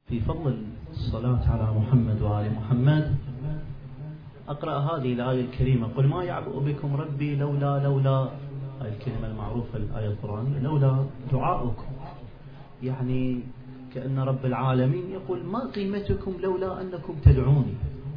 في فضل الصلاة على محمد وآل محمد أقرأ هذه الآية الكريمة: قل ما يعبأ بكم ربي لولا هذه الكلمة المعروفة الآية القرآنية، لولا دعاؤكم. يعني كأن رب العالمين يقول: ما قيمتكم لولا أنكم تدعوني،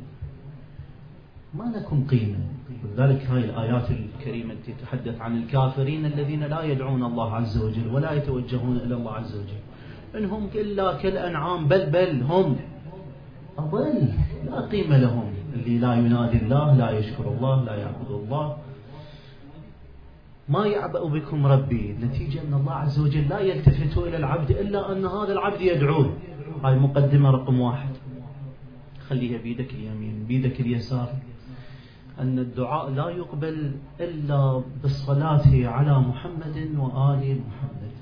ما لكم قيمة. ولذلك هذه الآيات الكريمة تتحدث عن الكافرين الذين لا يدعون الله عز وجل ولا يتوجهون إلى الله عز وجل، إنهم إلا كالأنعام بل هم أضل، لا قيمة لهم. اللي لا ينادي الله، لا يشكر الله، لا يعبد الله. ما يعبأ بكم ربي، نتيجة أن الله عز وجل لا يلتفت إلى العبد إلا أن هذا العبد يدعوه. هاي مقدمة رقم 1، خليها بيدك اليمين بيدك اليسار، أن الدعاء لا يقبل إلا بالصلاة على محمد وآل محمد.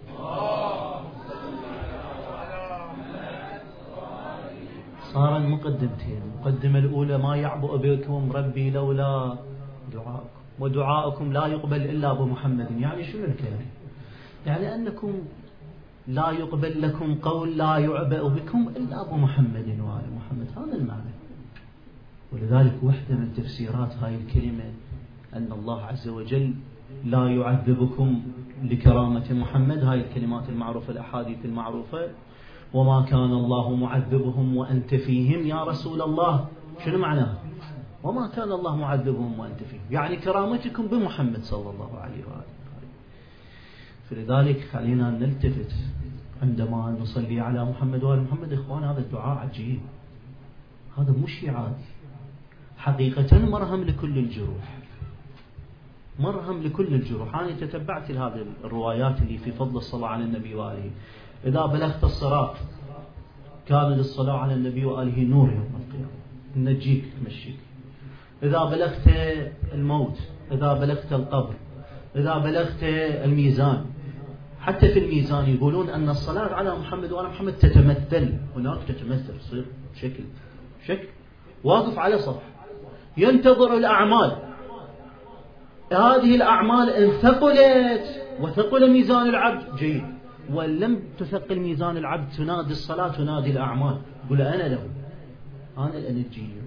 صار المقدمتين. المقدمة الأولى: ما يعبأ بكم ربي لولا دعاءكم، ودعاءكم لا يقبل إلا بمحمد. يعني شنو الكلام؟ يعني أنكم لا يقبل لكم قول لا يعبأ بكم إلا بمحمد وآل محمد، هذا المعنى. ولذلك واحدة من تفسيرات هاي الكلمة أن الله عز وجل لا يعذبكم لكرامة محمد. هاي الكلمات المعروفة، الأحاديث المعروفة: وما كان الله معذبهم وأنت فيهم يا رسول الله. شنو معناها؟ وما كان الله معذبهم وأنت فيهم، يعني كرامتكم بمحمد صلى الله عليه وآله. فلذلك خلينا نلتفت عندما نصلي على محمد وآل محمد. إخوان، هذا الدعاء عجيب، هذا مش عادي، حقيقة مرهم لكل الجروح، مرهم لكل الجروح. أنا تتبعت هذه الروايات اللي في فضل الصلاة على النبي وآله. إذا بلغت الصراط كان للصلاة على النبي وآله نور يوم القيامة، نجيك تمشيك. إذا بلغت الموت، إذا بلغت القبر، إذا بلغت الميزان. حتى في الميزان يقولون أن الصلاة على محمد وآل محمد تتمثل، هناك تتمثل، تصير شكل واقف على صف ينتظر الأعمال. هذه الأعمال إن ثقلت وثقل ميزان العبد جيد، ولم تثقل ميزان العبد تنادي الصلاة، تنادي الأعمال، قل أنا له، أنا الأنجيل.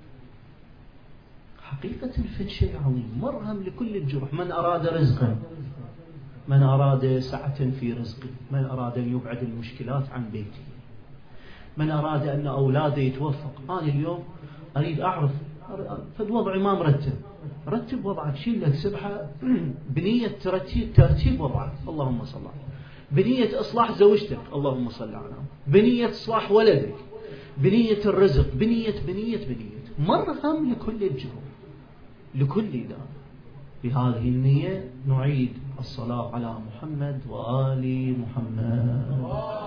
حقيقة في شيء عظيم، مرهم لكل الجروح. من أراد رزقا، من أراد سعة في رزقه، من أراد أن يبعد المشكلات عن بيته، من أراد أن أولاده يتوفق. أنا اليوم أريد أعرف فد وضعي ما مرتب، رتب وضعك، شيل لك سبحة بنية ترتيب وضعك، اللهم صل على، بنية إصلاح زوجتك، اللهم صل على، بنية إصلاح ولدك، بنية الرزق، بنية مرهم لكل الجروح، لكل ذا. بهذه النية نعيد الصلاة على محمد وآل محمد.